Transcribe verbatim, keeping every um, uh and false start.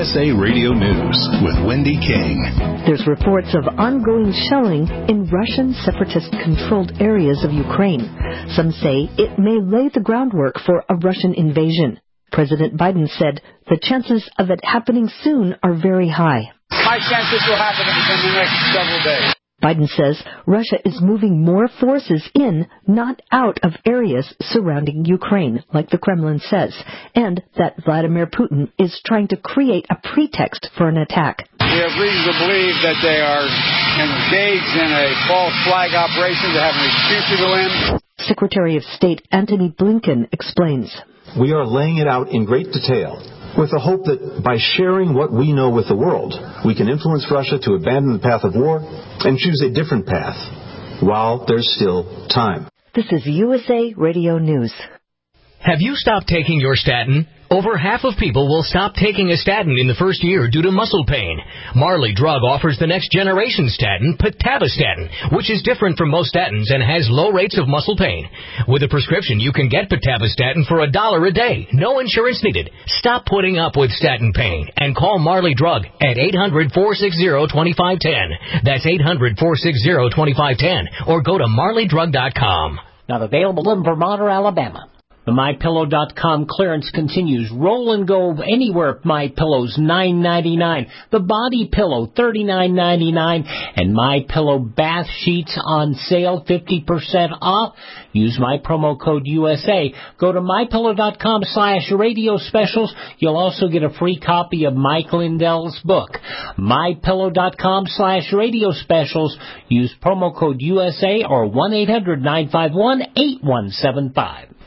S A Radio News with Wendy King. There's reports of ongoing shelling in Russian separatist-controlled areas of Ukraine. Some say it may lay the groundwork for a Russian invasion. President Biden said the chances of it happening soon are very high. My chance this will happen in the next several days. Biden says Russia is moving more forces in, not out of areas surrounding Ukraine, like the Kremlin says, and that Vladimir Putin is trying to create a pretext for an attack. We have reason to believe that they are engaged in a false flag operation to have an excuse to go in. Secretary of State Antony Blinken explains. We are laying it out in great detail, with the hope that by sharing what we know with the world, we can influence Russia to abandon the path of war and choose a different path, while there's still time. This is U S A Radio News. Have you stopped taking your statin? Over half of people will stop taking a statin in the first year due to muscle pain. Marley Drug offers the next generation statin, Pitavastatin, which is different from most statins and has low rates of muscle pain. With a prescription, you can get Pitavastatin for a dollar a day. No insurance needed. Stop putting up with statin pain and call Marley Drug at eight hundred, four six zero, two five one zero. That's eight hundred, four six zero, two five one zero or go to marley drug dot com. Not available in Vermont or Alabama. The My Pillow dot com clearance continues. Roll and go anywhere. My Pillow's nine ninety-nine. The Body Pillow thirty-nine ninety-nine, and My Pillow bath sheets on sale fifty percent off. Use my promo code U S A. Go to my pillow dot com slash radio specials. You'll also get a free copy of Mike Lindell's book. my pillow dot com slash radio specials. Use promo code U S A or one eight hundred, nine five one, eight one seven five.